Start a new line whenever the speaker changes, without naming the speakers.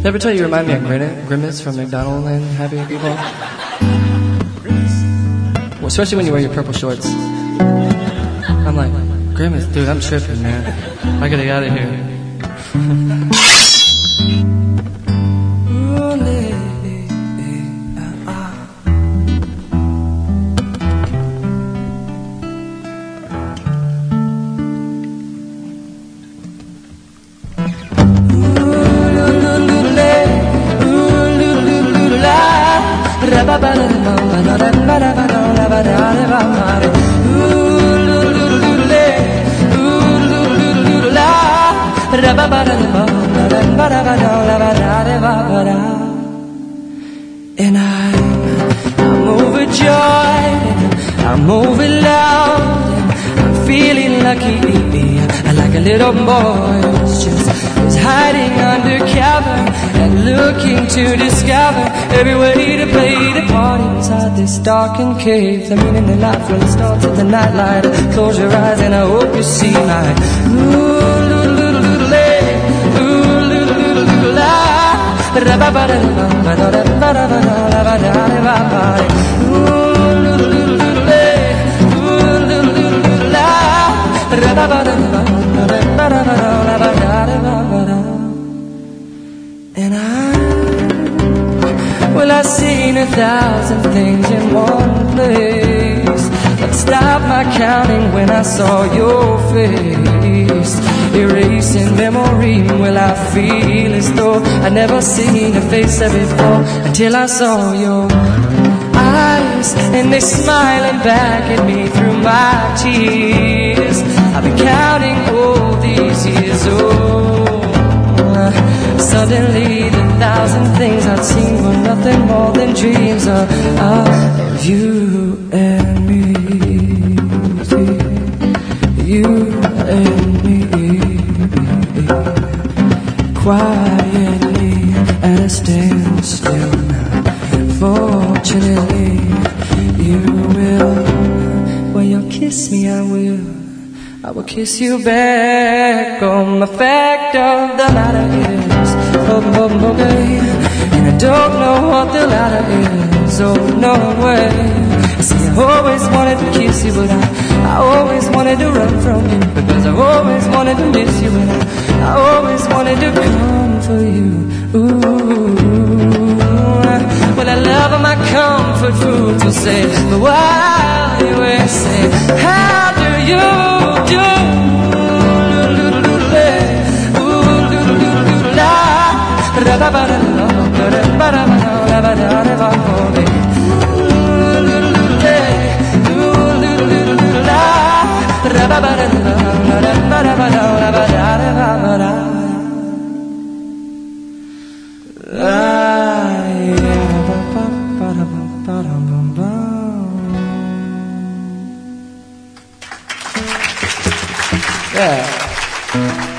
ever tell you remind me of Grimace from McDonald and Happy People? Well, especially when you wear your purple shorts. I'm like, Grimace, dude, I'm tripping, man. I gotta get out of here.
And I'm overjoyed, I'm overloud, I'm feeling lucky, like a little boy who's hiding under cover and looking to discover every way to play the party inside this darkened cave. The meaning of life when it starts at the nightlight. Close your eyes and I hope you see my and well, I've seen 1,000 things in one place, but stopped my counting when I saw your face. Erasing memory, well, I feel as though I'd never seen a face there before until I saw your eyes, and they smiling back at me through my tears. I've been counting all these years old. Suddenly the 1,000 things I'd seen were nothing more than dreams of you and me, you and me. Quietly at a standstill now. Fortunately, you will. When you kiss me, I will kiss you back. On the fact of the matter is, okay, and I don't know what the latter is. Oh, no way. See, I always wanted to kiss you, but I always wanted to run from you, because I always wanted to miss you, and I always wanted to come for you. Ooh, well, I love my comfort food to say, but while you were saying, how do you do?
Yeah.